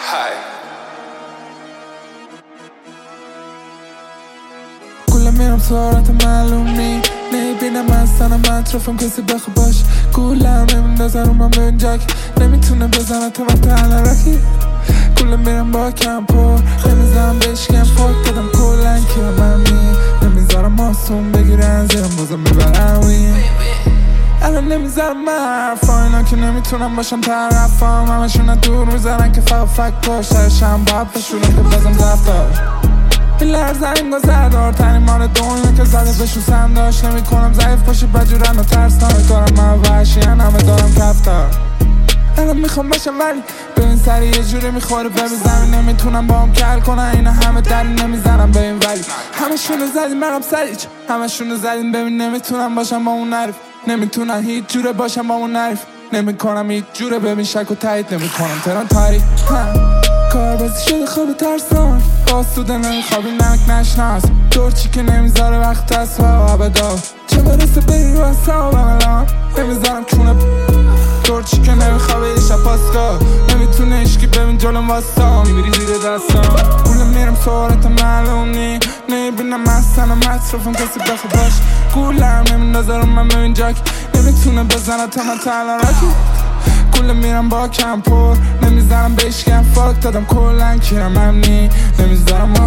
کل میرم سرعت معلومی نمیبینم اصلا اطرافم کسی بخوا باش گولم نمیندازن رو من به جک نمیتونه بزنه تا من تلرکی کل میرم با کمپور نمیزنم بشکم فاک دادم کلن کیرم همی نمیذارم ماسون بگیرن زیرم بازم میبرم وین الان نمیذارم من حرفا اینا که نمیتونم باشم طرفم همشون دور میذارن که فقط فک پاشتشم باید بشونم که بازم دفتر این لرزه انگاه زردار ترین مال دنیا که زده بشو سنداش نمی کنم ضعیف باشی بجورن و ترسناک دارم من وحشیان همه دارم کفتار الان میخوام باشم ولی ببین سری یه جوری میخوره ببین زمین نمیتونم با هم کل کنن اینا همه دری نمیزنم ببین ولی همشونو زدیم برم سریج همشونو زدیم ببین نمیتونم باشم با اون نریف نمیتونم هیچ جوره باشم با اون نریف نمیکنم هیچ جوره ببین شک و تایید نمیکنم تران تاریک کار بازی شده خواب ترسان آسوده نمیخوابی نمک نشناس دورچی که نمیذاره وقت از ها ابدا چه برسه بری رو حسابم الان نمیذارم کونه دورچی که نمیخوابه یه شب پاسگاه نمیتونه اشکی ببین جلوم واسا میبری زیر دستان گوله میرم سرعت معلوم نی نمیبینم اصلا اطرافم کسی بخوا باش گولم نمیندازه رو من ببین جک نمیتونه بزنه تا من تلرکی کل میرم با کمپور نمیذارم بشکم فاک دادم کلن کیرم همنی نمیذارم